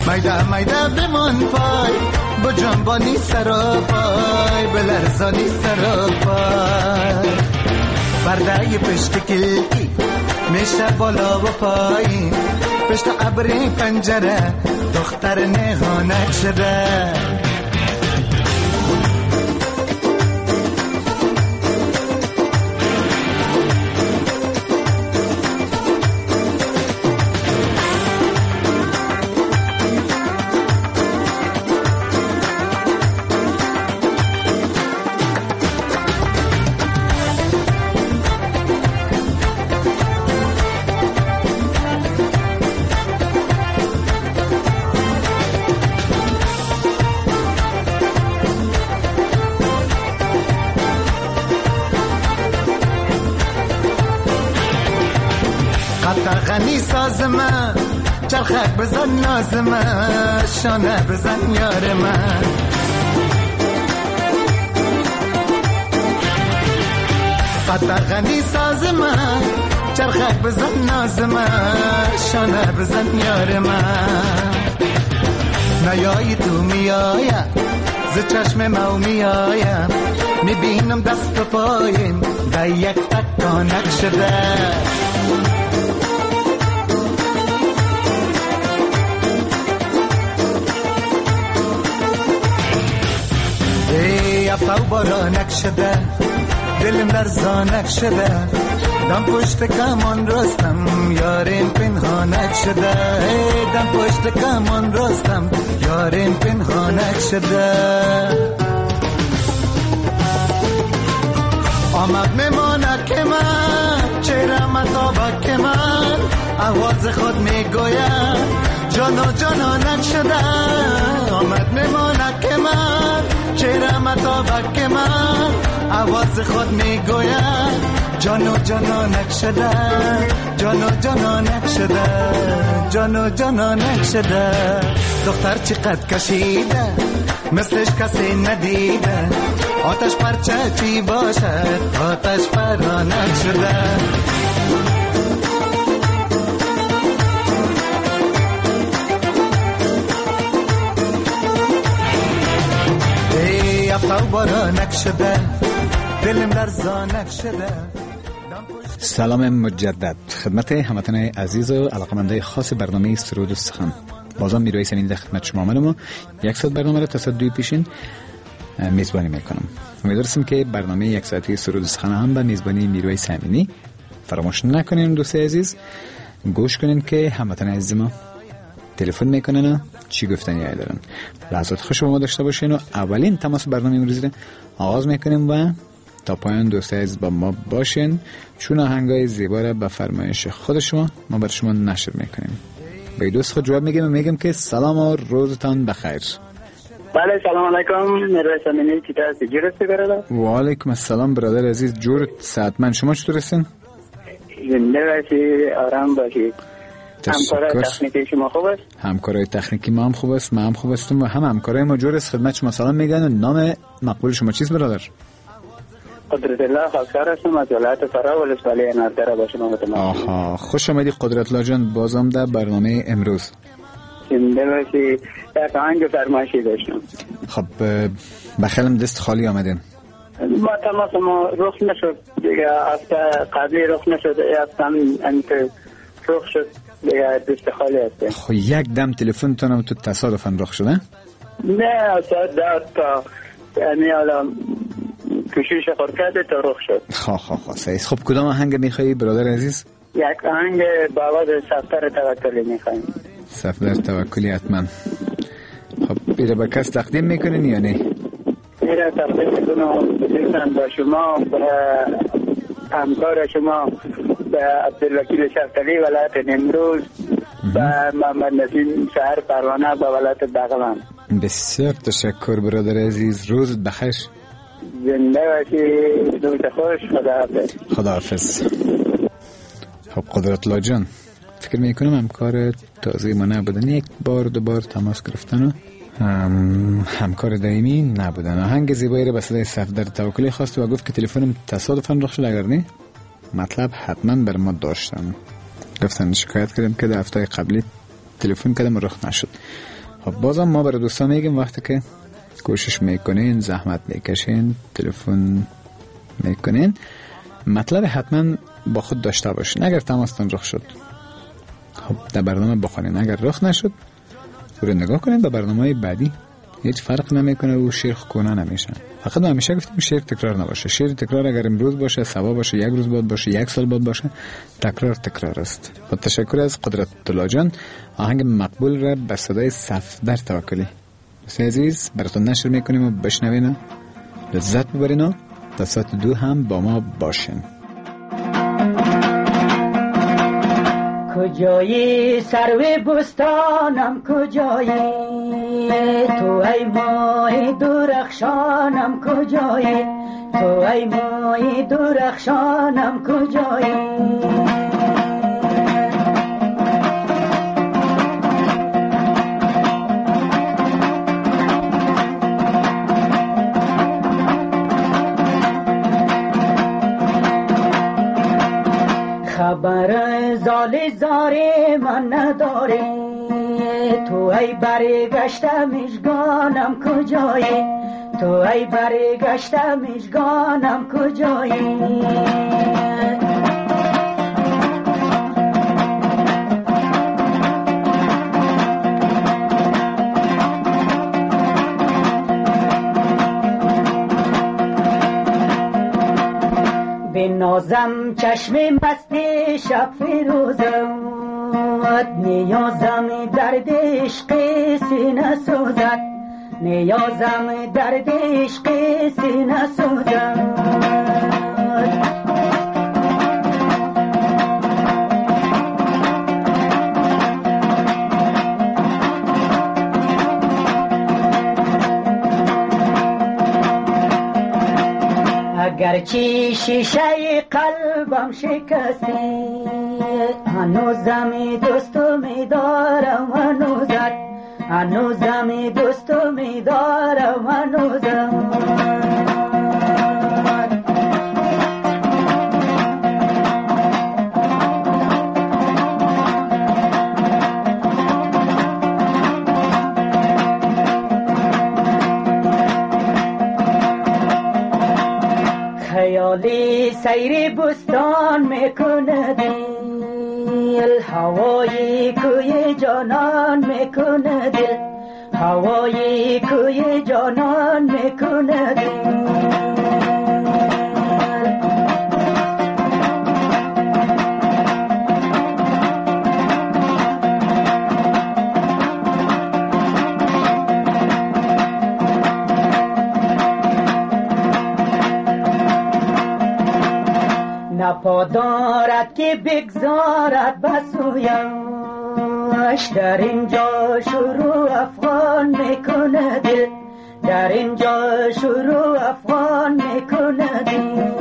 میده میده بمان پای با جنبانی سر پای بلرزانی سر پای برده پشت کلکی میشه بالا و پایین پشت ابری پنجره دختر نهانک شده غنی ساز من چرخک بزن ناز من شانه بزن یار من قطر غنی ساز من چرخک بزن ناز من شانه بزن یار من نیایی تو میایم ز چشم مو میایم میبینم دست و پایم در یک تکانک شده افو بارانک شده دلم لرزانک شده دم پشت کمان رستم یارم پنهانک شده دم پشت کمان رستم یارم پنهانک شده آمد میمانه که من چهره مطابق که من آواز خود میگویم جان و جانانک شده آمد میمانه که من چهره مطابق که من آواز خود میگویم جان و جانانک شده جان و جانانک شده جان و جانانک شده دختر چقدر کشیده مثلش کسی ندیده آتش پرچه چی باشد آتش پرانک شده افو بارانک شده دلم لرزانک شده. سلام مجدد خدمت هموطن عزیز و علاقمندای خاص برنامه سرود و سخن. بازم میروی سمین در خدمت شما آمدم و 100 برنامه را تا ساعت 2 پیشین میزبانی میکنم. امیدوارم که برنامه 1 ساعتی سرود و سخن هم به میزبانی میروی سمینی فراموش نکنین. دوستای عزیز گوش کنین که هموطن عزیز ما تلفن میکنن و چی گفتنی دارن. لحظات خوش با ما داشته باشین و اولین تماس برنامه امروز را آغاز میکنیم و تا پایان دوستای عزیز با ما باشین چون آهنگای زیبا را به فرمایش خود شما ما برای شما نشر میکنیم. به دوست خود جواب میگم که سلام و روزتان بخیر. بله سلام علیکم میروی سمینی چطور هستی جورستی برادر؟ و علیکم السلام برادر عزیز جورت سعادتمند. شما چطور هستین؟ زنده باشی آرام باشی. همکارای تکنیکی شما خوب است؟ همکارای تکنیکی ما هم خوب است ما هم خوب هستیم و هم همکارای ما جور است. خدمت شما سلام میگن و نام مقبول شما چیست برادر؟ قدرت الله خاکسار هستم از ولایت فرا ولسوالی نردره با شما متماسک. آها خوش آمدی قدرت الله جان بازم در برنامه امروز. زنده باشی. یک آهنگ فرمایشی داشتم. خب بخیرم دست خالی آمدین. ما تماس ما رخ نشد دیگه هفته قبلی رخ نشد هفته انت رخ شد دیگه دست خالی هسته. خب یک دم تلفنتونم تو تصادفاً رخ شده؟ نه ساعت داد تا یعنی حالا کشیش خور کرده تا رخ شد. خواه سعید. خب کدام آهنگ میخوایی برادر عزیز؟ یک آهنگ با آواز صفدر توکلی میخواییم. صفدر توکلی حتما. خب بیره با کس تقدیم میکنین یا نه؟ بیره تقدیم میکنم با شما با همکار شما به عبدالوکیل شفتلی ولایت نمروز و محمد نسیم شهر پروانه با ولایت بغلان. بسیار تشکر برادر عزیز. روزت بخیر. زنده باشی. روز خوش. خداحافظ. خداحافظ. خب قدرت الله جان فکر میکنم همکار تازه ما نبودن. یک بار دو بار تماس گرفتن و همکار دائمی نبودن. آهنگ زیبایی را به صدای صفدر توکلی خواست و گفت که تلفنم تصادفاً رخ شد. اگر نه مطلب حتما بر ما داشتن. گفتن شکایت کردم که در هفته قبلی تلفن کردم و رخ نشد. خب بازم ما برای دوستان میگیم وقتی که کوشش میکنین، زحمت میکشین، تلفن میکنین، مطلب حتما با خود داشته باشین. اگر تماستان رخ شد خب در برنامه بخونین، اگر رخ نشد رو نگاه کنین به برنامه بعدی. هیچ فرق نمیکنه و شعر خونه نمیشه. فقط ما همیشه گفتیم شعر تکرار نباشه. شعر تکرار اگر امروز باشه، سبا باشه، یک روز بعد باشه، یک سال بعد باشه، تکرار است. با تشکر از قدرت الله جان، آهنگ مقبول را به صدای صفدر توکلی دوست عزیز براتون نشر میکنیم و بشنوین، لذت ببرین و تا ساعت 2 هم با ما باشین. کجایی سرو بستانم، کجایی تو ای ماه درخشانم، کجایی تو ای ماه درخشانم، کجایی خبر زال زاری من نداری، تو ای برگشته مژگانم، کجایی تو ای برگشته مژگانم، کجایی بنازم چشم مستی شب فیروزم، نیازم درد عشق سینه سوزد، نیازم درد عشق سینه سوزد. اگرچه شیشه قلبم شکستی، هنوزم دوستو میدارم، هنوزم دوستو میدارم، هنوزم. خیالی سیر بستان میکنه دل، هوای کوی جانان میکنه دل، هوای کوی جانان میکنه دل. نپادارد که بگذارد بسویش، در اینجا شروع افغان میکنه دل، در اینجا شروع افغان میکنه دل.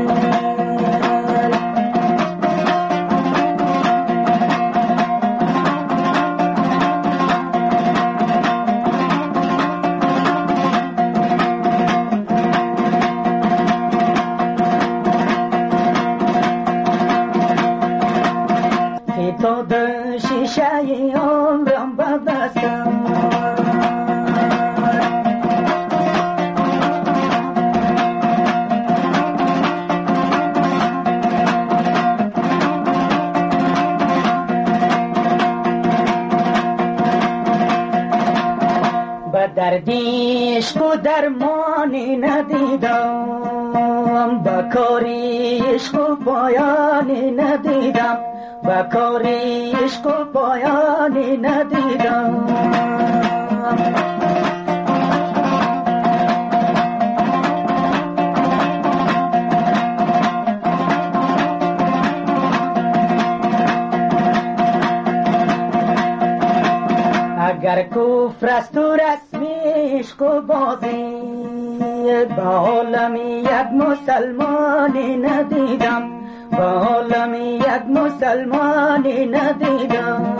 تو در شیشه عمرم ببستم، به دردی عشق و درمانی ندیدم، به کاری عشق و پایانی ندیدم، به کاری عشق و پایانی ندیدم. اگر کفر است و رسمی عشق و بازی، به عالمی یک مسلمانی ندیدم، به عالمی یک مسلمانی ندیدم.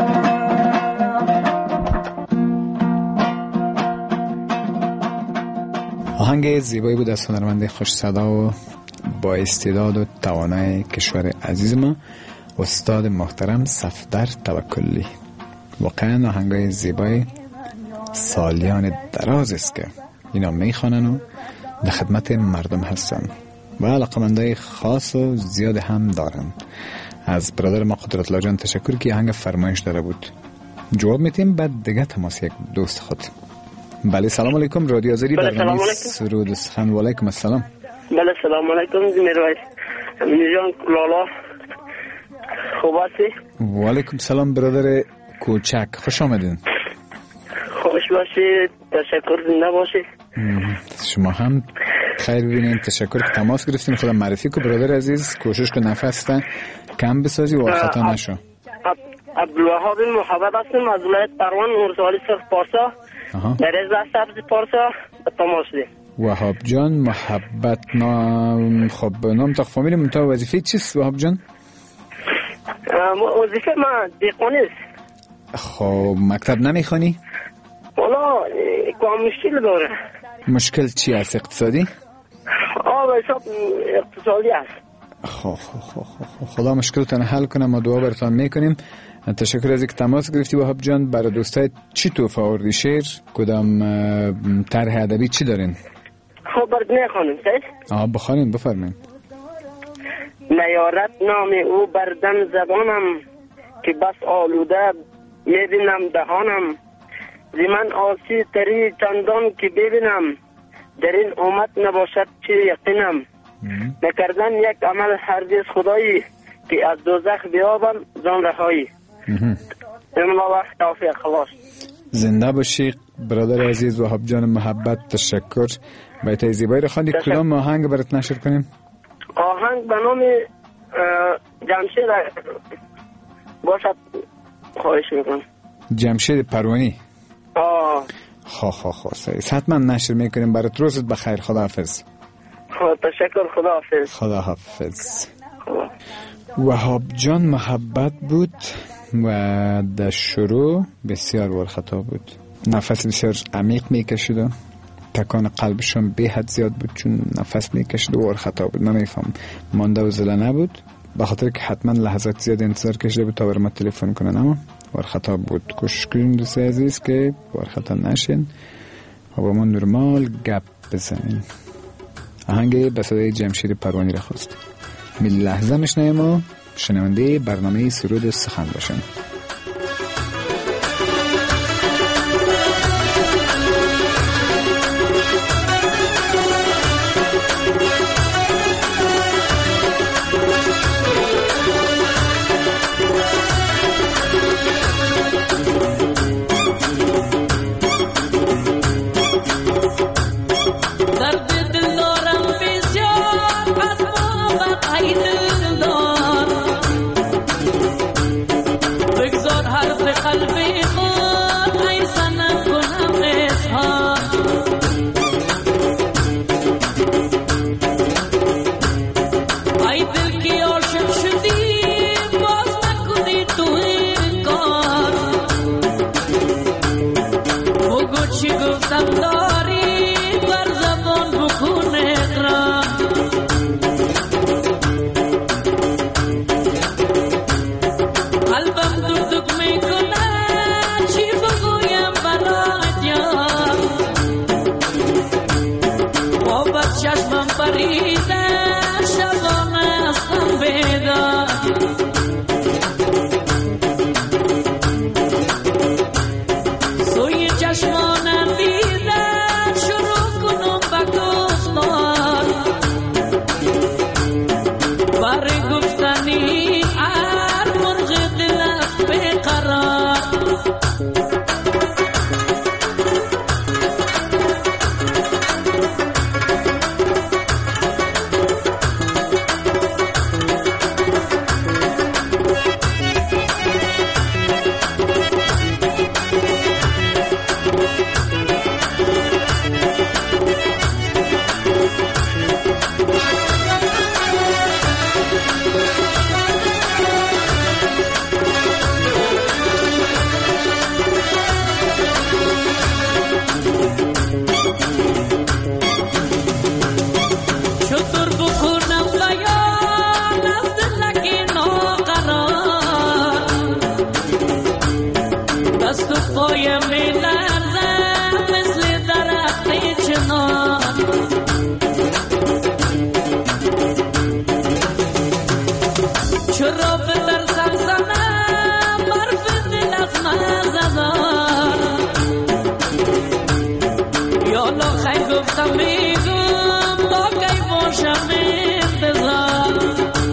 آهنگ زیبایی بود از هنرمند خوش صدا و با استعداد و توانای کشور عزیز ما، استاد محترم صفدر توکلی. واقعا آهنگای زیبایی سالیان دراز است که اینا میخوانن و در خدمت مردم هستن و علاقمندای خاص و زیاد هم دارن. از برادر ما قدرت الله جان تشکر که آهنگ فرمایش داره بود. جواب میتیم بعد دیگه تماس یک دوست خود. بله سلام علیکم رادیو آذری برنامه سرود سخن. و علیکم السلام. بله سلام علیکم میرویس جان لالا خوب هستی؟ و علیکم سلام برادر کوچک خوش آمدین. خوش باشید تشکر زنده باشید. شما هم خیر ببینید. تشکر که تماس گرفتین. خودم معرفی کو برادر عزیز. کوشش کن نفس کم بسازی و خطا نشو. عبدالوهاب محبت هستم از ولایت پروان ولسوالی سرخ پارسا در از سبز پارسا تماس دید. وهاب جان محبت نام خب نام تا فامیل منتها وظیفه چیست وهاب جان؟ وظیفه من دیقانی است. خب مکتب نمیخوانی؟ والا کام مشکل داره. مشکل چی است؟ اقتصادی؟ حساب اقتصادی است. خدا مشکلتان حل کنه. ما دعا براتون میکنیم. تشکر از اینکه تماس گرفتی وهاب جان. برای دوستای چی توفه آوردی شعر؟ کدام طرح ادبی چی دارین؟ خب برد نخوانیم سید؟ بخوانیم بفرمایید. نیارت نام او بردم زبانم که بس آلوده میبینم دهانم زی من آسی تری چندان که ببینم در این امت نباشد چه یقینم نکردن یک عمل هرگز خدایی که از دوزخ بیابم زان رهایی. املا وقت توفیق خلاص. زنده باشی برادر عزیز وهاب جان محبت. تشکر. بیت زیبایی رو خواندی. کدام آهنگ برات نشر کنیم؟ آهنگ به نام جمشید باشد خواهش میکنم. جمشید پروانی. حتما نشر میکنیم برات. روزت بخیر. خداحافظ. تشکر. خداحافظ. وهاب جان محبت بود و در شروع بسیار ورخطا بود. نفس بسیار عمیق میکشید و تکان قلبشون به حد زیاد بود چون نفس میکشید و ورخطا بود. نمیفهم مانده و زله نبود به خاطر که حتما لحظات زیاد انتظار کشیده بود تا بر ما تلفن کنن اما ورخطا بود. کوشش کنیم دوست عزیز که ورخطا نشین و با ما نرمال گپ بزنین. آهنگ به صدای جمشید پروانی را خواست. می لحظه میشنیم و شنونده برنامه سرود سخن باشن. میگم تا کی باشم انتظار.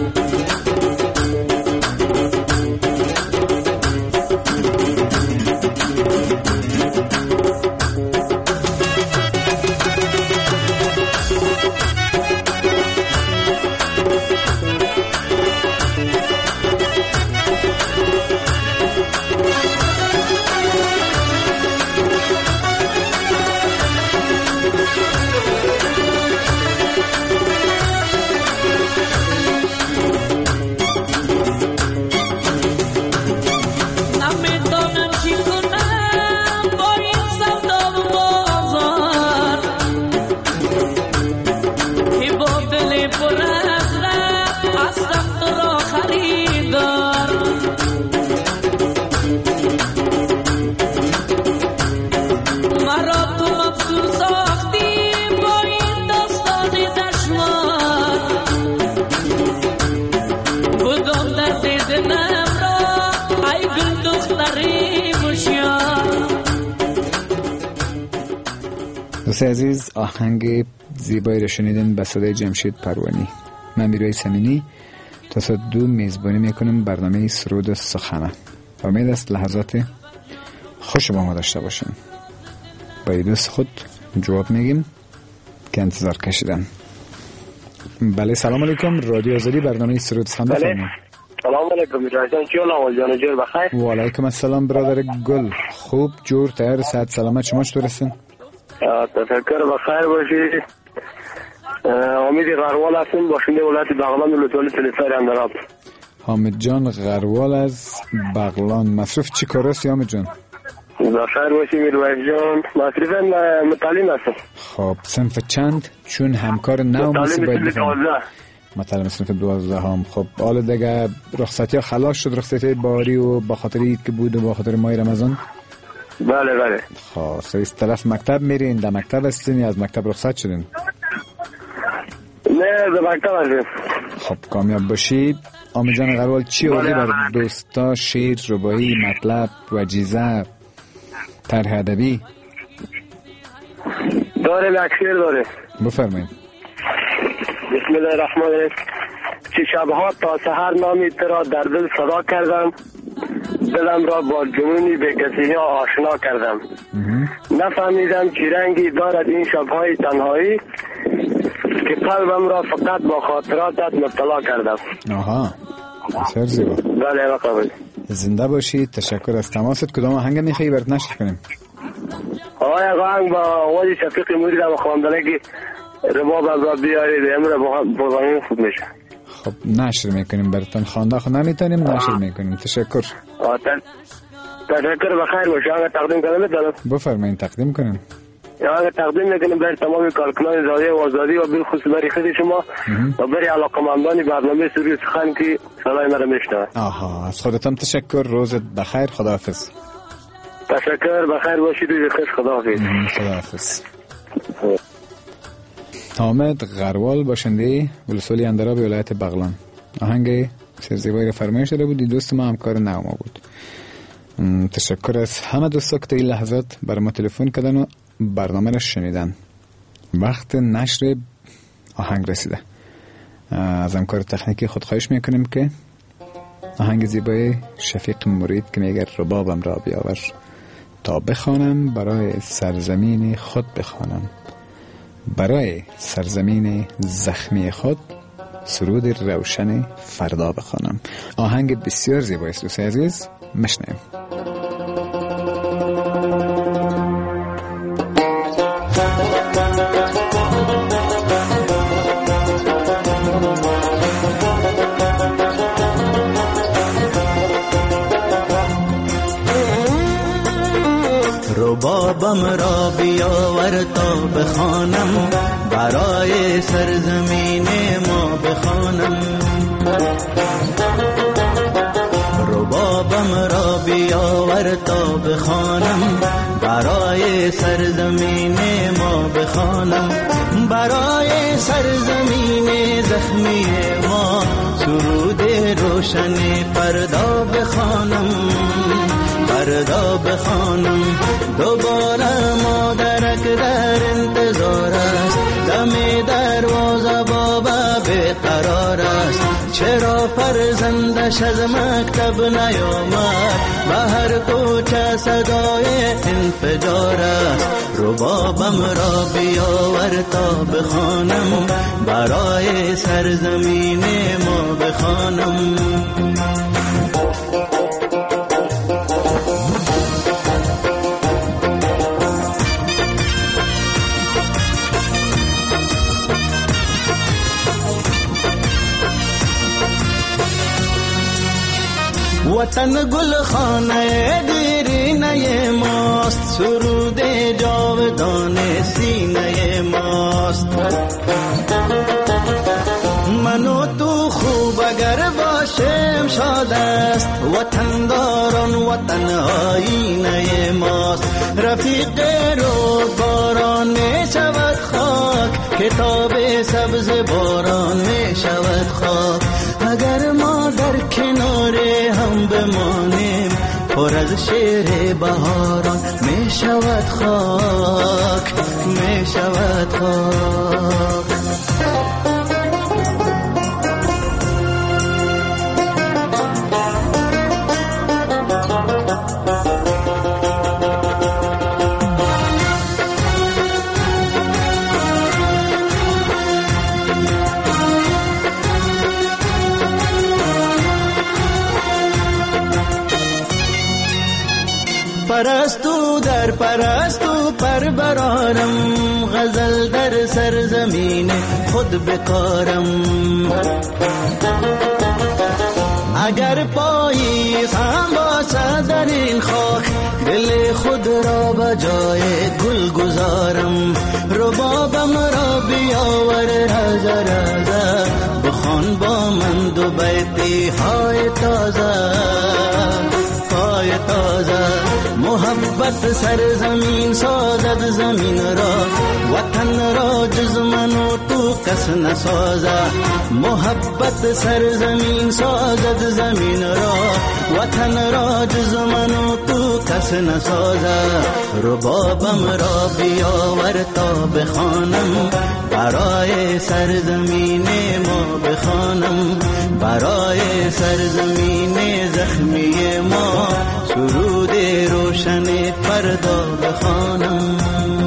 دوست عزیز، آهنگ زیبایی رو شنیدن به صدای جمشید پروانی. من میرویس امینی تا ساعت 2 میزبانی میکنم برنامه سرود و سخنه. امید است لحظات خوش با ما داشته باشین. با دوست خود جواب میگیم که انتظار کشیدن. بله، سلام علیکم. رادیو آزادی، برنامه سرود سخن بفرمایید. سلام علیکم میرویس جان، اول جان جور بخیر. و علیکم السلام برادر گل. خوب جور تیار صحت سلامت، شما چطور هستین؟ تفکر بخیر باشی. امید غروال هستم، باشنده ولایت بغلان ولایت تلفر اندراب. حامد جان غروال از بغلان، مصروف چی کار هستی حامد جان؟ بخیر باشی میرویس جان. مصروف متعلم هستم. خب صنف چند؟ چون همکار نو متعلم صنف 12. متعلم صنف 12 هم. خب حالا دیگه رخصتی ها خلاص شد، رخصتی باری و با خاطر عید که بود و با خاطر ماه رمضان؟ بله بله. خب سویس طرف مکتب میرین؟ در مکتب هستین یا از مکتب رخصت شدین؟ نه در مکتب هستیم. خب کامیاب باشید. حامد جان غروال چی آوردی بر دوستا؟ شعر، رباعی، مطلب، وجیزه، طرح ادبی؟ داره یک شعر داره. بفرمایید. بسم الله الرحمن الرحیم. چه شبها تا سحر نامی ترا در دل صدا کردم، دلم را با جنونی به کسی ها آشنا کردم. نفهمیدم چی رنگی دارد این شبهای تنهایی که قلبم را فقط با خاطراتت مبتلا کردم. آها، بسیار زیبا. بله مقابل. زنده باشید. تشکر از تماست. کدام آهنگ میخوایی برات نشر کنیم؟ آقای آهنگ با آواز شفیق موری در خواندنه که رباب را بیارید امر بازانین خود میشه. خب نشر میکنیم براتون. خوانده خود نمیتونیم، نشر میکنیم. تشکر. تشکر بخیر باشه. آنگه تقدیم کنم میتونم؟ بفرمایید تقدیم کنیم. آنگه تقدیم میکنیم برای تمام کارکنان رادیو آزادی و بالخصوص برای خود شما و برای علاقمندان برنامه سرود سخن که صدای مرا میشنوند. آها، از خودتان تشکر. روزت بخیر. خداحافظ. تشکر بخیر باشید. روز خوش. خداحافظ. خداحافظ. حامد غروال باشنده ولسوالی اندراب ولایت بغلان. آهنگ زیبایی را فرمایش داده بود. دوست ما همکار نو ما بود. تشکر از همه دوستا که تا این لحظات برای ما تلفن کردن و برنامه را شنیدن. وقت نشر آهنگ رسیده. از همکار تکنیکی خود خواهش میکنیم که آهنگ زیبای شفیق مرید که میگه ربابم را بیاور تا بخوانم برای سرزمین خود بخوانم، برای سرزمین زخمی خود سرود روشن فردا بخوانم. آهنگ بسیار زیبایی است دوست عزیز، مشنویم. ربابم را بیاور تا بخوانم، برای سرزمین ما بخوانم. ربابم را بیاور تا بخوانم، برای سرزمین ما بخوانم. برای سرزمین زخمی ما سرود روشن فردا بخوانم، فردا بخوانم. دوباره مادرک در انتظار است، چرا فرزندش از مکتب نیامد؟ به هر کوچه صدای انفجار است. ربابم را بیاور تا بخوانم، برای سرزمین ما بخوانم. وطن گل خانه دیرینه ماست، سرود جاودان سینه ماست. من و تو خوب اگر باشیم شاد است، وطن داران وطن آینه ماست. رفیق رو باران می شود خاک، کتاب سبز باران می شود خاک. اگر ما در کنار هم بمانیم، پر از شعر بهاران می شود خاک، می شود خاک. پرستو در پرستو پر برارم، غزل در سرزمین خود بکارم. اگر پاییز هم باشد در این خاک، دل خود را به جای گل گذارم. ربابم را بیاور رزه رزه، بخوان با من دو بیتی های تازه، های تازه. محبت سرزمین سازد زمین را، وطن را جز من و تو کس نسازه. محبت سرزمین سازد زمین را، وطن را جز من و تو کس نسازه. ربابم را بیاور تا بخوانم، برای سرزمین ما بخوانم. برای سرزمین زخمی ما سرود روشن فردا بخوانم.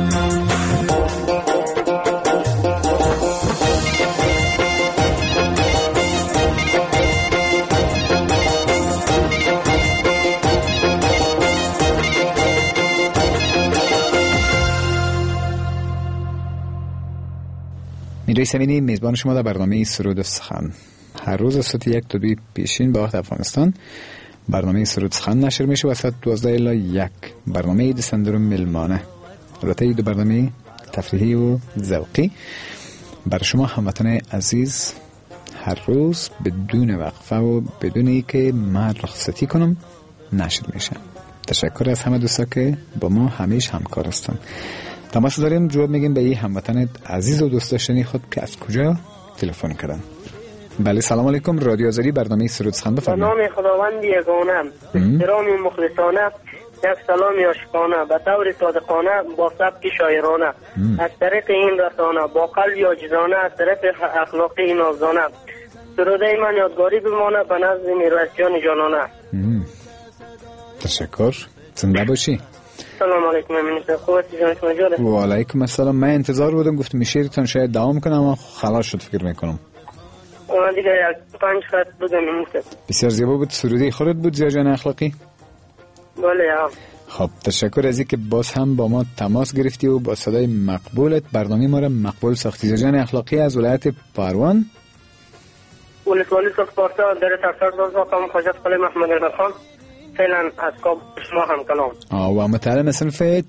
میرای سمینی میزبان شما در برنامه سرود و سخن. هر روز از ساعت 1 تا 2 پیشین به وقت افغانستان برنامه سرود سخن نشر میشه و ساعت 12 الی 1 برنامه دسندرم ملمانه. البته این دو برنامه تفریحی و ذوقی برای شما هموطن عزیز هر روز بدون وقفه و بدون اینکه من رخصتی کنم نشر میشه. تشکر از همه دوستا که با ما همیشه همکار هستن. تماس داریم، جواب میگیم به این هموطن عزیز و دوست داشتنی خود که از کجا تلفن کردن. بله سلام علیکم، رادیو آزادی برنامه سرود سخن بفرمایید. به نام خداوند یگانه، احترام مخلصانه، یک سلام عاشقانه به طور صادقانه با سبک شاعرانه، از طریق این رسانه با قلب عاجزانه، از طرف اخلاقی نازانه. سروده من یادگاری بمانه به نزد میرویس جان جانانه. تشکر، زنده باشی. سلام علیکم امین خوبی جان شما جوره؟ و علیکم السلام. من انتظار بودم گفتم شعرتون شاید دوام کنم اما خلاص شد فکر میکنم. دیگه یک 5 خط بگم این. بسیار زیبا بود. سرودی خودت بود زیا جان اخلاقی؟ بله یا. خب تشکر از اینکه باز هم با ما تماس گرفتی و با صدای مقبولت برنامه ما را مقبول ساختی. زیا جان اخلاقی از ولایت پروان، ولسوالی سپارتا در تفسیر باز مقام خواجه قلی محمد رضا خان، فعلا از کابل شما هم کلام. و متعلم صنف 11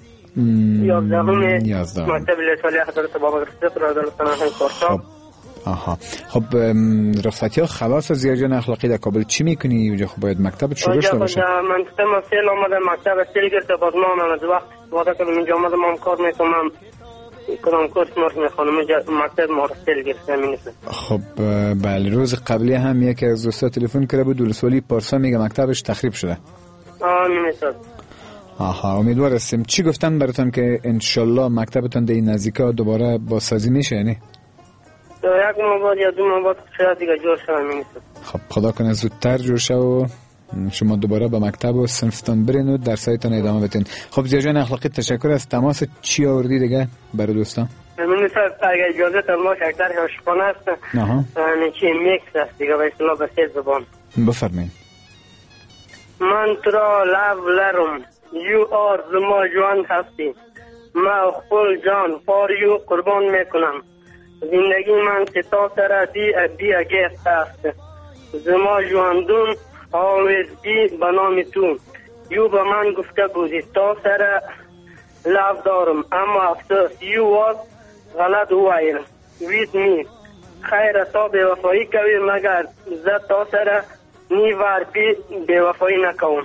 مکتب لیسوالی حضرت بابا صدیق رضی الله عنه سپارتا. خب رخصتی ها خلاص از زیا جان اخلاقی در کابل چی میکنی؟ اونجا خب باید مکتب شروع شده باشه. منطقه ما سیل آمده، مکتب سیل گرفته، باز ما هم از وقت وعده کردم اینجا آمده ما هم کار میکنم، کدام کورس ما میخوانم مکتب ما سیل گرفته همینیست. خب بله، روز قبلی هم یکی از دوستا تلفن کرده بود ولسوالی پارسا میگه مکتبش تخریب شده. همینیست. امیدوار هستیم. چی گفتن براتون که انشالله مکتبتون در این نزدیکا دوباره بازسازی میشه؟ یعنی تا یک ماه بعد یا 2 ماه بعد شاید دیگه جور شوم می‌نیسم. خب خدا کنه زودتر جور شو و شما دوباره به مکتب و صنفتان برین و درسایتان ادامه بدین. خب زیا جان اخلاقی تشکر از تماس. چی آوردی دیگه برای دوستان؟ من صاحب اگر اجازه ما شکر عاشقانه است. یعنی چی میکس است دیگه به اصطلاح به 3 زبان. بفرمایید. من تو را لب لرم یو زما جوان هستی، ما خپل جان پار یو قربان میکنم. زندگی من تا سر دی اگست است، زما جواندون آویز دی بنام تو. یو به من گفته بودی تا سر لب دارم، اما افسوس یو واز غلط وایل وید می. خیر تا به وفایی کوی مگر زد تا سر نیوار به وفایی نکوم.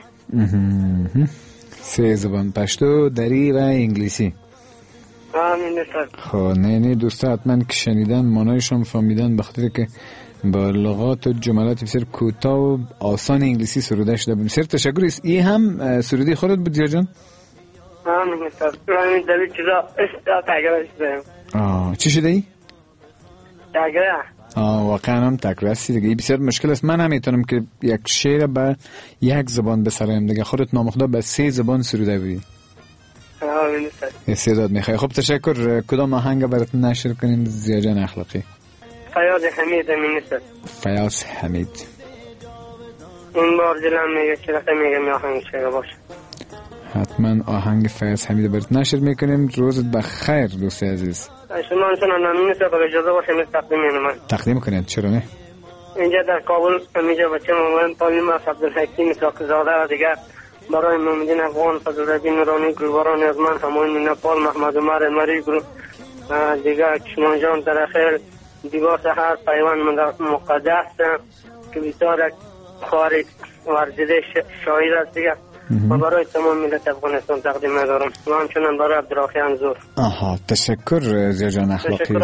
3 زبان، پشتو، دری و انگلیسی. آمین سر. خب نه دوستا حتما که شنیدن مانایشون فهمیدن، بخاطر که با لغات و جملات بسیار کوتاه و آسان انگلیسی سروده شده بود. بسیار تشکر. ای هم سرودی خودت بود زیا جان؟ آمین سر. همین دلیل چیزا تگره شده. چی شده ای؟ تگره. واقعا هم تکرسی دیگه. بسیار مشکل است. من هم میتونم که یک شعر به 1 زبان بسرایم دیگه، خودت نامخدا به 3 زبان سروده بودی. آمین سر. استعداد میخوای. خب تشکر. کدام آهنگ برات نشر کنیم زیا جان اخلاقی؟ فیاض حمید امینی سر. فیاض حمید. این بار دلم میگه چه رقم میگه آهنگ شده باشه. حتما آهنگ فیاض حمید برات نشر میکنیم. روزت بخیر دوست عزیز. شما انسان امینی سر به اجازه باشه من تقدیم میکنم. تقدیم کنید. چرا نه؟ اینجا در کابل اینجا بچه مومن تعلیم از عبدالحکیم ساکزاده و دیگر برای مومدین افغان فضلالدین نورانی گروباران از من همون نپال محمد عمر مری گروه دیگر کشمان جان در خیر دیگر سهر پیوان مقدس که بسیار خارج ورزیده شاعر است دیگر و برای تمام ملت افغانستان تقدیم دارم و همچنان برای عبدالراخی انزور. تشکر زیا جان اخلاقی.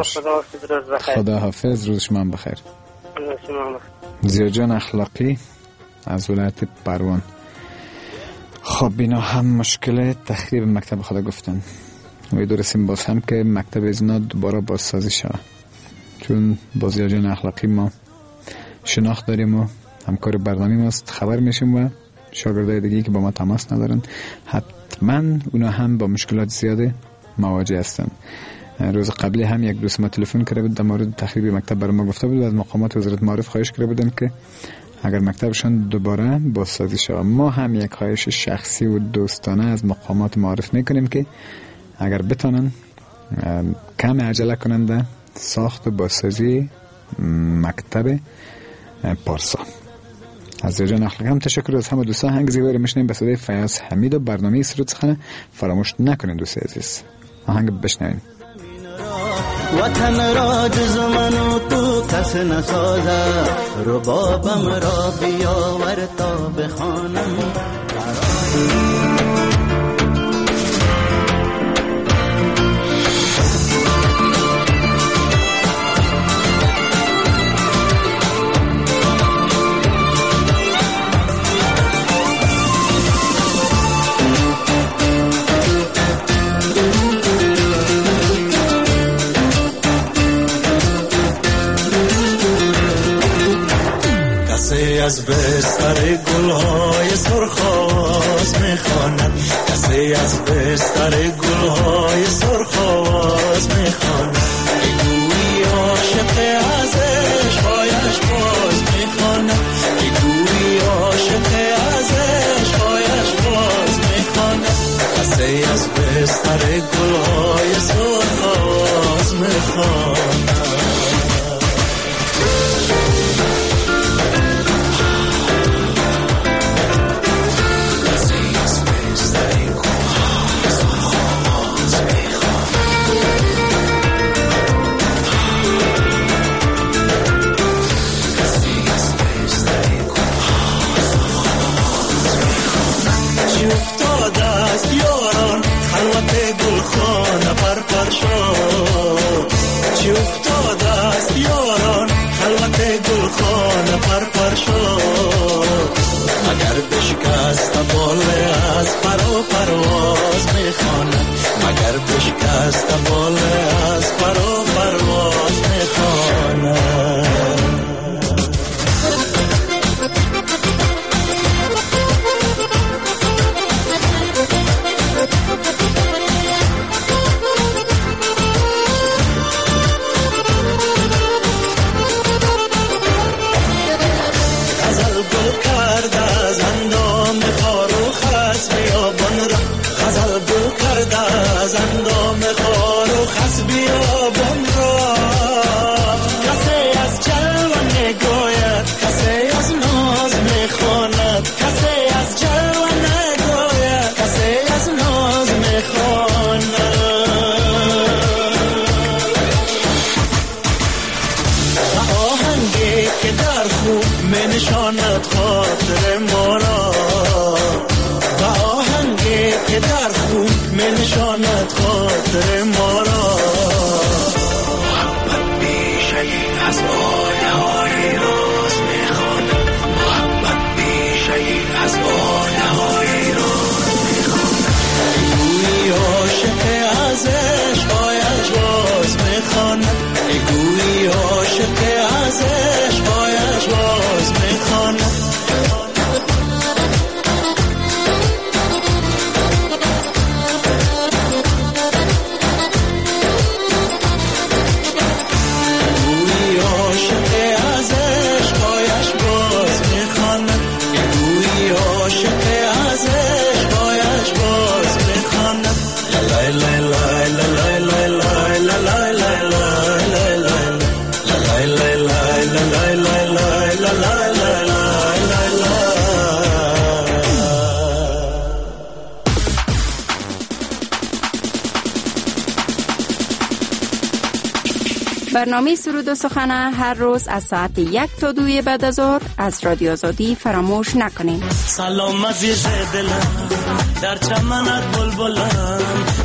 خدا حافظ. روز شما بخیر. زیا جان اخلاقی از ولایت پروان. خب اینا هم مشکل تخریب مکتب خدا گفتن. امیدواریم باز هم که مکتب از اینا دوباره بازسازی شود، چون با زیا جان اخلاقی ما شناخت داریم و همکار برنامه ماست، خبر میشیم و شاگردای دیگه که با ما تماس ندارن حتما اونا هم با مشکلات زیاده مواجه هستن. روز قبلی هم یک دوست ما تلفن کرده بود در مورد تخریب مکتب برای ما گفته بود و از مقامات وزارت معارف خواهش کرده بودن که اگر مکتبشان دوباره بازسازی شود. ما هم یک خواهش شخصی و دوستانه از مقامات معارف میکنیم که اگر بتونن کم عجله کنند ساخت و بازسازی مکتب پارسا. از زیا جان اخلاقی هم تشکر. از همه دوستان هنگ زیبایی میشنیم به صدای فیاض حمید و برنامه سرود سخن فراموش نکنید دوست عزیز. آهنگ بشنوید. وطن را جز من و تو کس نسازد، ربابم را بیاور تا بخوانم. از بستر گلهای سرخاز میخواند، کسی از بستر گلهای سرخاز میخواند. بگویی عاشق ازش پایش باز میخواند، بگویی عاشق ازش پایش باز میخواند. کسی از بستر گلهای سرخاز میخواند. خلوت گلخانه پر پر شد، چی از اندام خار و خس بیابان را، کسی از جلوه میگوید، کسی از ناز میخواند، کسی از جلوه نگوید، کسی از ناز میخواند. آهنگی که در خون منشاند خاطر ما را، آهنگی که در خون منشاند خاطر ما را. محبت بیشه از آیه های راز میخواند، محبت بیشه از آیه های راز میخواند. گویی عاشق از عشقایش باز میخواند، گویی عاشق از عشقایش باز میخواند. برنامه سرود و سخن هر روز از ساعت 1 تا 2 بعد از ظهر از رادیو آزادی فراموش نکنید. سلام عزیز دلم در چمنت بلبلم،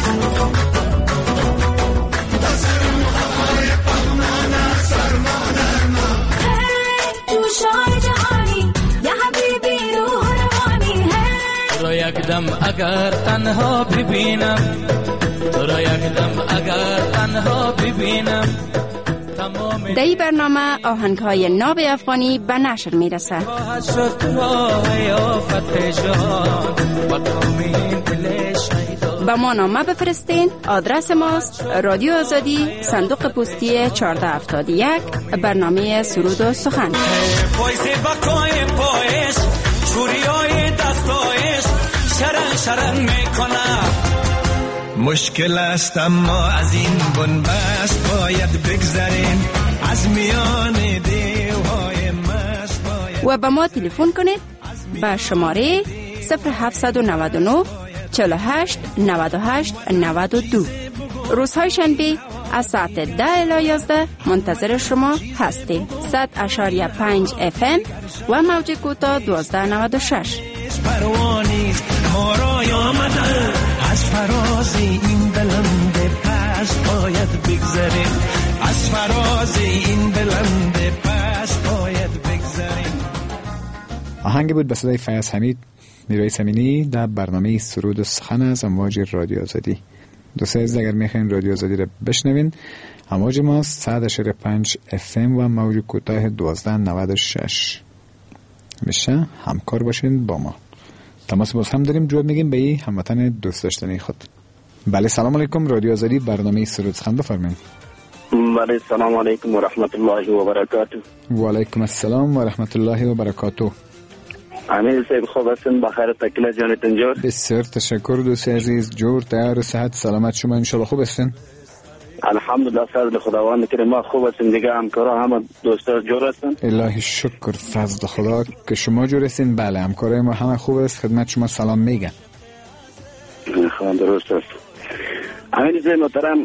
تو را یک دم اگر تنها ببینم، تو را یک دم اگر تنها ببینم. در این برنامه آهنگ‌های ناب افغانی به نشر میرسه. با ما نامه بفرستین. آدرس ماست رادیو آزادی، صندوق پستی 1471، برنامه سرود و سخن. مشکل است اما از این بنبست باید بگذریم، از میان دیوهای مست باید. و به ما تلفن کنید به شماره 0799 48 98 92. روزهای شنبه از ساعت 10 الی 11 منتظر شما هستیم. 100.5 FM و موج کوتاه 1296. پروانیست ما را آمده، از فراز این بلند پست باید بگذریم، از فراز این بلند پست باید بگذریم. آهنگ بود به صدای فیاض حمید میرویس امینی در برنامه سرود و سخن از امواج رادیو آزادی. دوستان عزیز اگر میخواین رادیو آزادی را بشنوین، امواج ما 100.5 FM و موج کوتاه 1296 میشه. همکار باشین با ما. تماس باز هم داریم، جواب میگیم به این هموطن دوست داشتنی خود. بله سلام علیکم، رادیو آزادی برنامه سرود سخن بفرمایید. بله سلام علیکم و رحمت الله و برکاته. و علیکم السلام و رحمت الله و برکاته. امیر صاحب خوب هستین؟ بخیر تکلیف جانتون جور؟ بسیار تشکر دوست عزیز، جور تیار و صحت سلامت شما ان شاء الله خوب هستین؟ الحمدلله فضل خداوند کریم ما خوب هستیم، دیگه همکارا همه دوستا جور هستن؟ الهی شکر فضل خدا که شما جور هستین. بله همکارای ما همه خوب است، خدمت شما سلام میگن. خدا درست است. امیر صاحب محترم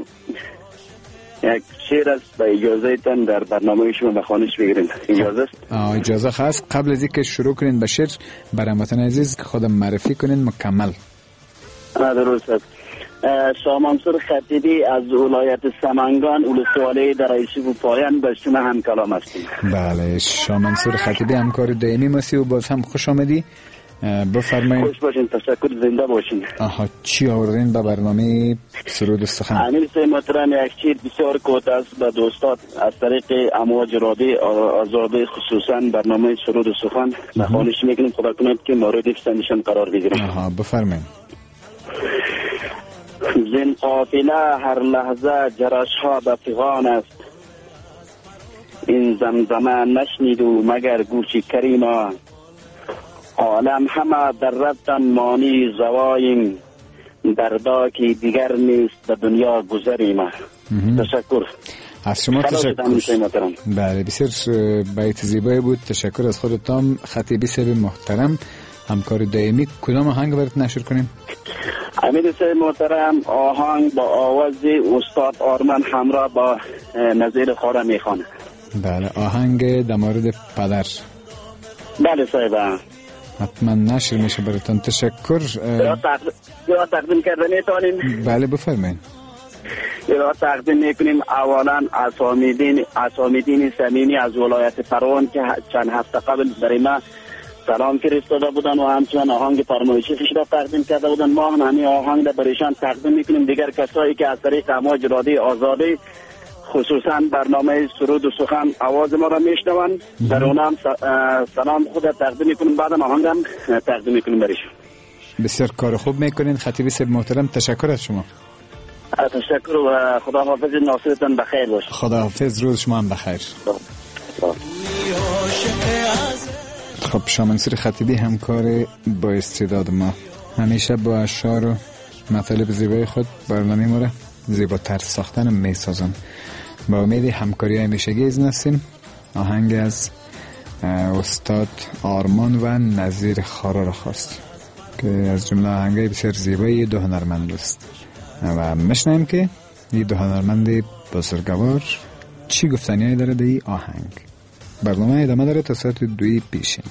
یک شعر است به اجازه تان در برنامه شما به خوانش بگیریم، اجازه است؟ اجازه هست. قبل از اینکه شروع کنین به شعر برای هموطن عزیز که خودم معرفی کنین مکمل. درست است. شاه منصور خطیبی از ولایت سمنگان ولسوالی در یوسف پایان به شما هم کلام هستیم. بله شاه منصور خطیبی همکار دائمی ماسی و باز هم خوش آمدی. بفرمایید. خوش باشین، تشکر، زنده باشین. چی آوردین به برنامه سرود و سخن؟ امیر صاحب محترم یک شعر بسیار کوتاه است به دوستان از طریق امواج رادیو آزادی خصوصا برنامه سرود و سخن بخوانش میکنیم. خدا کنید که مورد پسندشان قرار بگیریم. بفرمایید. زین قافله هر لحظه جرش ها به فغان است، این زمزمه نشنید و مگر گوش کریما. عالم همه در رفتن مانی زوایم، دردا که دیگر نیست به دنیا گذریم. تشکر از شما. تشکر. بله بسیار بیت زیبایی بود. تشکر از خودتان خطیبی صاحب محترم، همکار دائمی. کدام آهنگ برات نشر کنیم؟ امیر صاحب محترم آهنگ با آواز استاد آرمان همراه با نظیر خارا میخوانه. بله آهنگ در مورد پدر. بله صاحب حتما نشر میشه براتون. تشکر. یا تقدیم کردن میتونیم؟ بله بفرمایید. یا تقدیم میکنیم اولا اسامیدین صمیمی از ولایت فرعون که چند هفته قبل برای ما سلام فرستاده بودن و همچنان آهنگ فرمایشی را تقدیم کرده بودن. ما هم همین آهنگ را برایشان تقدیم میکنیم. دیگر کسایی که از طریق امواج رادیو آزادی خصوصا برنامه سرود و سخن آواز ما را میشنوند در اونم سلام خود تقدیم میکنیم. بعدم آهنگ هم تقدیم میکنیم برایشان. بسیار کار خوب میکنین خطیبی صاحب محترم. تشکر از شما. تشکر و خداحافظ. ناصرتان بخیر باشه. خداحافظ. روز شما هم بخیر. خب شامنصور خطیبی همکار با استعداد ما همیشه با اشعار و مطالب زیبای خود برنامه ما را زیباتر ساختن میسازن. با امید همکاری همیشگی از نستیم. آهنگ از استاد آرمان و نظیر خارا را خواست که از جمله آهنگای بسیار زیبایی دو هنرمند است و مشنیم که این دو هنرمند بزرگوار چی گفتنیایی داره در این آهنگ. برنامه ادامه داره تا ساعت 2 پیشین.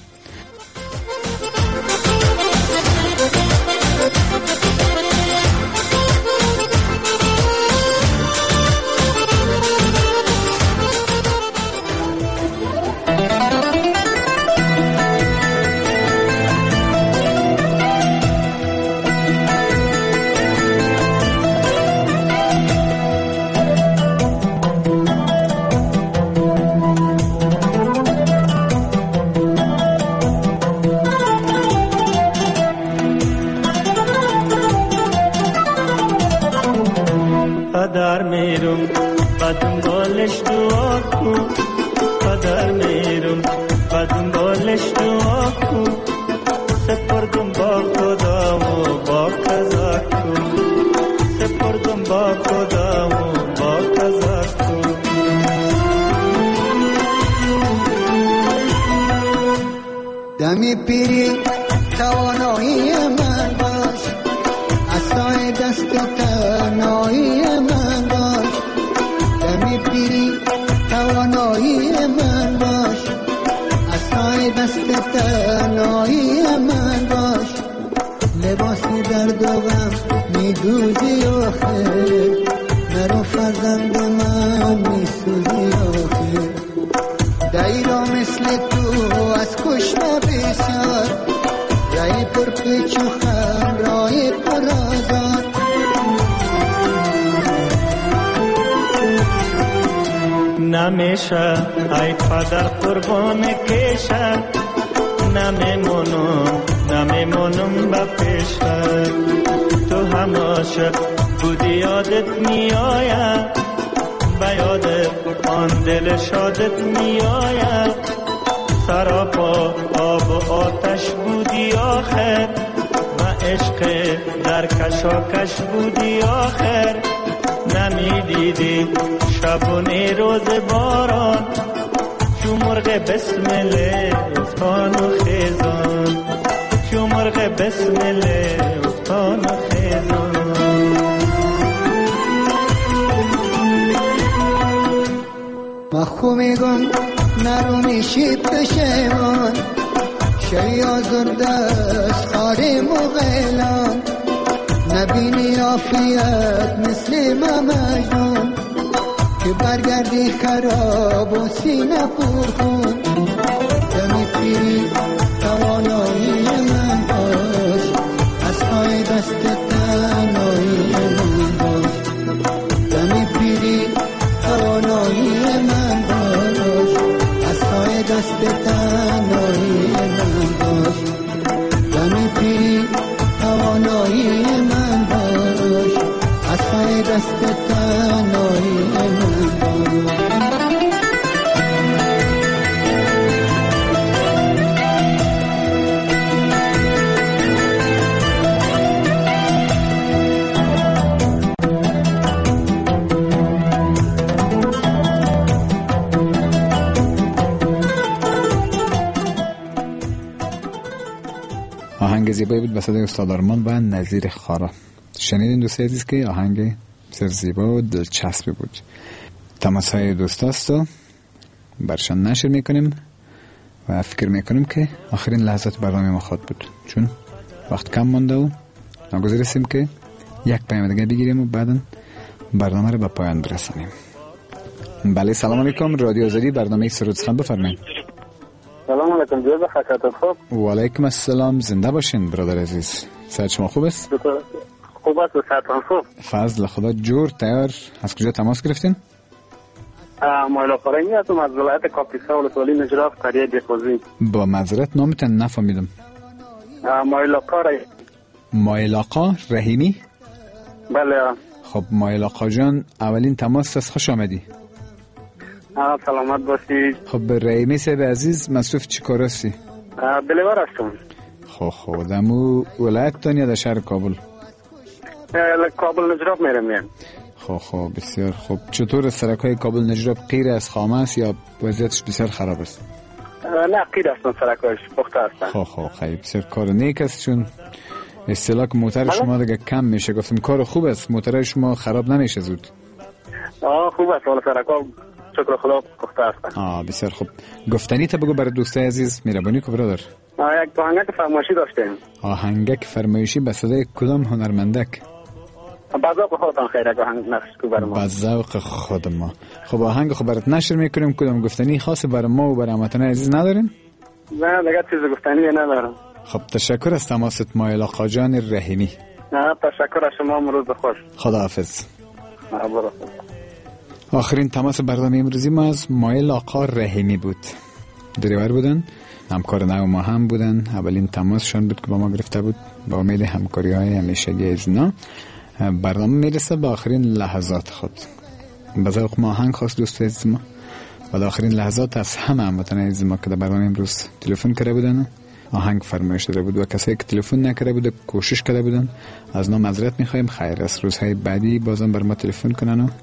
دمی پیری توانایی من باش، عصای دست تنهایی من باش. دمی پیری توانایی من باش، عصای دست تنهایی من باش. لباسی درد و غم میدوزی آخر، نرو فرزند من میسوزی آخر. دایرا مثل تو از کشته بسیار، رای پر پیچ و خم رای پر آزاد. نمیشه ای پدر قربان کشم، نمیمونم به پیشت. تو هماشه بودی یادت میآید، به یادت آن دل شادت میآید. سراپا آب و آتش بودی آخر، و عشق در کشاکش بودی آخر. نمیدیدی شبونه روز باران، چو مرغ بسمله افتان و خیزان، چو مرغ بسمله افتان و خیزان. مخو میگم نرو میشی پشیمان، شی آزرده از خاری مغیلان. نبینی عافیت مثل ما مجنون، که برگردی خراب و سینه پرخون. دمی پیری توانایی من باش، از پای دست تنهایی من باش. دمی پیری توانایی من باش، از پای دست تنهایی من باش. دمی پیری توانایی من باش، از پای دست تنهایی من باش. زیبایی بود به صدای استاد آرمان و نظیر خارا. شنیدین دوستای عزیز که آهنگ بسیار زیبا و دلچسبی بود. تماس‌های دوستاست و برشان نشر میکنیم و فکر میکنیم که آخرین لحظات برنامه ما خواهد بود، چون وقت کم مانده و ناگزیر هستیم که یک پیام دیگه بگیریم و بعدا برنامه رو به پایان برسانیم. بله، سلام علیکم. رادیو آزادی، برنامه سرود سخن، بفرمایید. سلام علیکم جناب خاطر خوب. و علیکم السلام، زنده باشین برادر عزیز. صحت شما خوب است؟ خوب است، صحتتان خوب؟ فضل خدا. جور تیار. از کجا تماس گرفتین؟ مایلا فرنگی هستم از ولایت کاپیسا ولسوالی نجراب قریه دیکوزی. با معذرت نامتون نفهمیدم. مایلاقا رحیمی؟ بله. خب مایلاقا جان، اولین تماس است، خوش آمدی. سلامت باشید. خب رحیمی صاحب عزیز، مصروف چی کار هستی؟ دلیور هستم. خب دمو ولایت تان یا در شهر کابل؟ کابل نجراب میرم. خب بسیار خوب. چطور سرکای کابل نجراب غیر از خامه است یا وضعیتش بسیار خراب است؟ نه، غیر است، سرکایش پخته است. خب خیلی بسیار کار نیک است، چون استهلاک موتر شما دیگه کم میشه. گفتم کار خوب است، موتر شما خراب نمیشه زود. خوب است، ولی سرکا شکر خدا پخته است. بسیار خوب. گفتنی تا بگو برای دوستای عزیز، مهربانی کو برادر. یک آهنگک فرمایشی داشتیم. آهنگک فرمایشی به صدای کدام هنرمندک؟ با ذوق خودتان خیر، یک آهنگ نقش کو برای ما. با ذوق خود ما. خب آهنگ خب برات نشر میکنیم. کدام گفتنی خاص برای ما و برای هموطنان عزیز ندارین؟ نه دیگه چیز گفتنی ندارم. خب تشکر از تماست مایل آقا جان رحیمی. تشکر از شما، روز خوش. خداحافظ. آخرین تماس برنامه امروزی ما از مایل آقا رحیمی بود. دریور بودن، همکار نو ما هم بودن. اولین تماسشان بود که با ما گرفته بود. با امید همکاری های همیشگی از اینا برنامه میرسه به آخرین لحظات خود. به ذوق ما آهنگ خواست دوست عزیز ما و در آخرین لحظات از همه هموطنان عزیز ما که در برنامه امروز تلفن کرده بودن آهنگ فرمایش داده بود و کسایی که تلفن نکرده بود کوشش کرده بودن از نام معذرت میخوایم. خیر است، روزهای بعدی بازم بر ما تلفن کنن و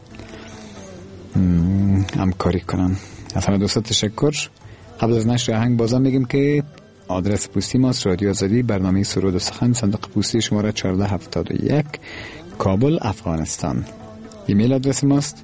همکاری کنن. از همه دوستا تشکر. قبل از نشر آهنگ بازم میگیم که آدرس پستی ماست رادیو آزادی، برنامه سرود و سخن، صندوق پستی شماره 1471 کابل افغانستان. ایمیل آدرس ماست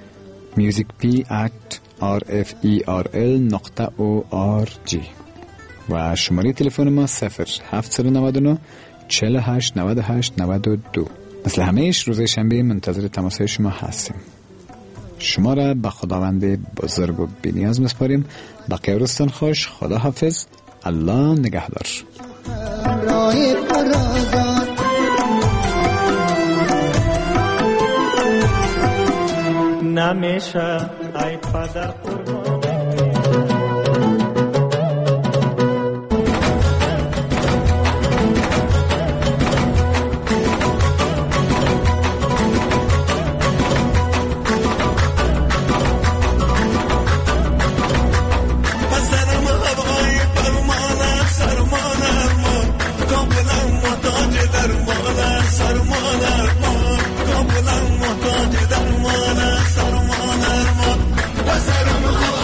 musicp@rferl.org و شماره تلفن ما 0799 48 98 92. مثل همیشه روز شنبه منتظر تماسهای شما هستیم. شما را به خداوند بزرگ و بی‌نیاز میسپاریم. بقیه روزتان خوش. خدا حافظ. الله نگهدار. نمیشه ای پدر قربان سرمان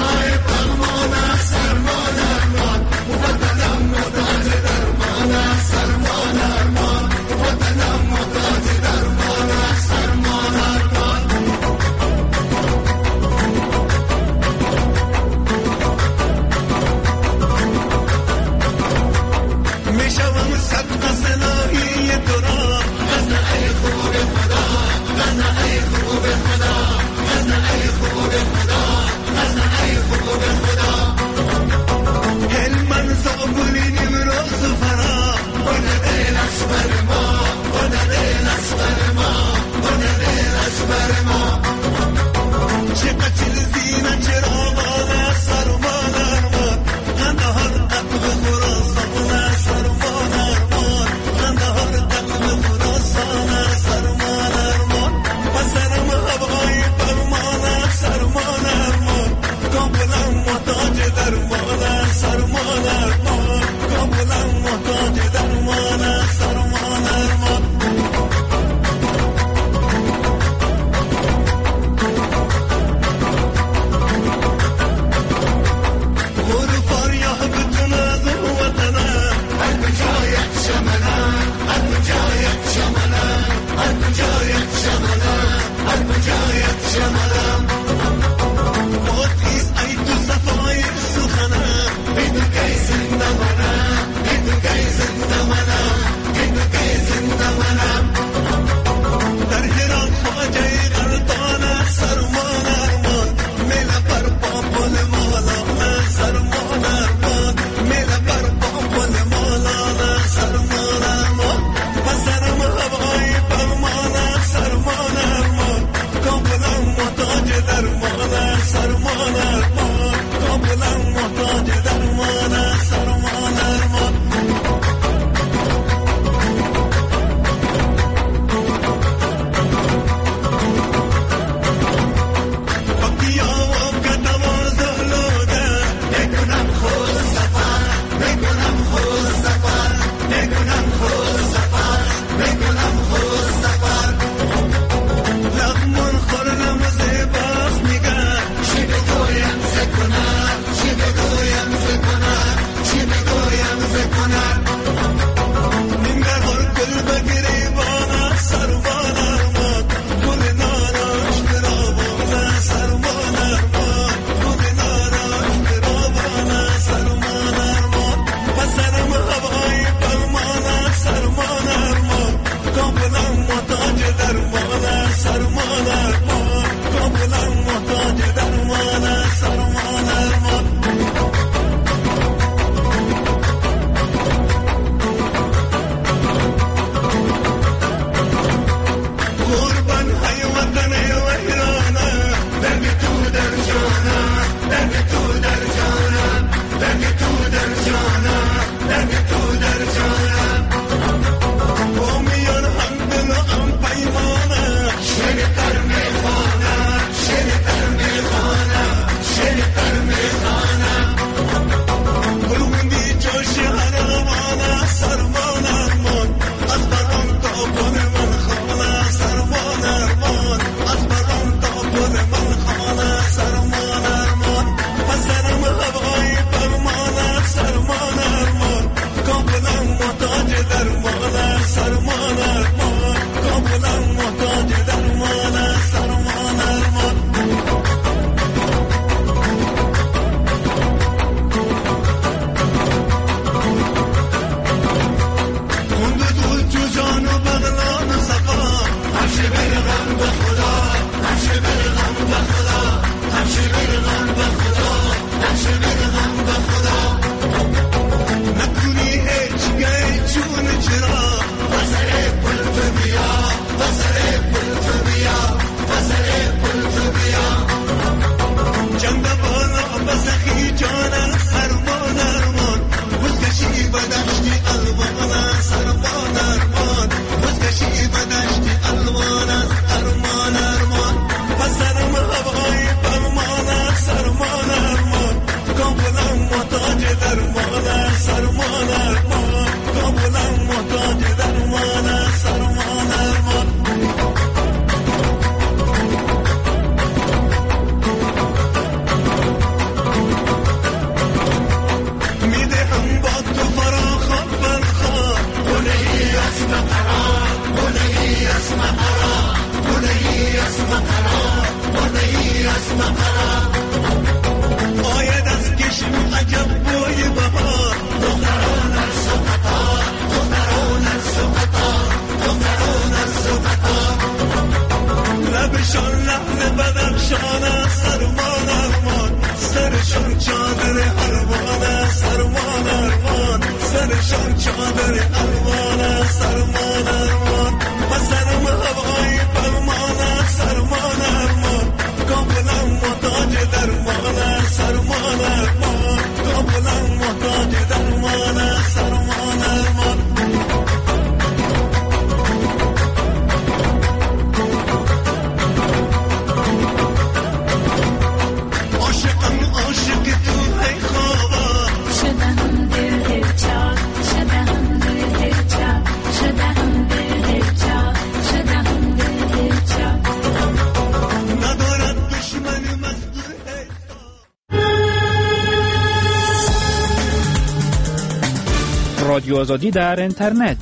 رادیو آزادی در اینترنت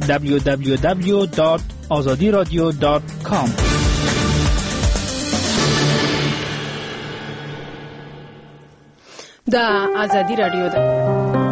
www.azadiradio.com. دا آزادی رادیو ده